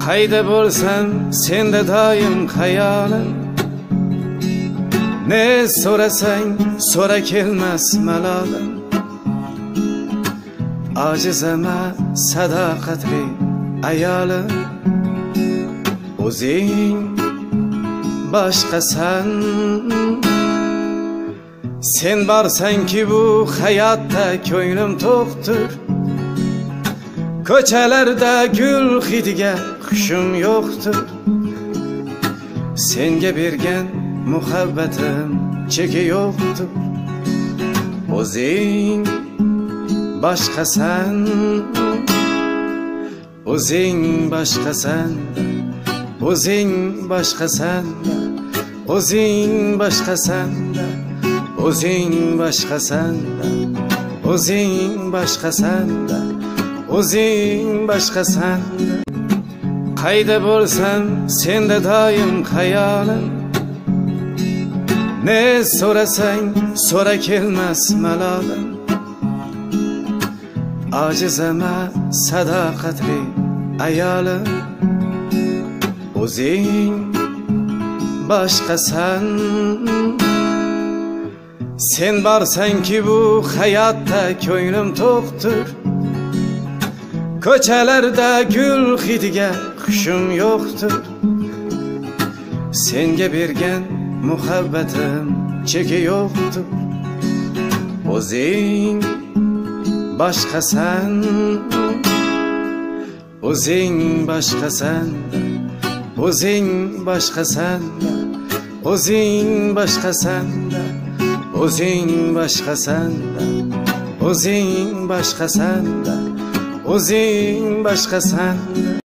Qayda bo'lsam senda doim xayolim, ne so'rasang so'ra kelmas malolim. Ojizama sadoqatli ayolim, o'zing boshqasan. Sen borsanki bu hayotda ko'nglim to'qdir, ko'chalarda gul hidiga hushim yo'qdir. Senga bergan muhabbatim cheki yo'qdir, o'zing boshqasan. O'zing boshqasan, o'zing boshqasan, o'zing boshqasan, o'zing boshqasan, o'zing boshqasan, o'zing boshqasan. Qayda bo'lsam senda doim xayolim, ne so'rasang so'ra kelmas malolim. Ojizama sadoqatli ayolim, o'zing boshqasan. Sen borsanki bu hayotda ko'nglim to'qdir, ko'chalarda gul hidiga hushim yo'qdir. Senga bergan muhabbatim cheki yo'qdir, o'zing boshqasan. O'zing boshqasan, o'zing boshqasan, o'zing boshqasan, o'zing boshqasan, o'zing boshqasan, o'zing boshqasan.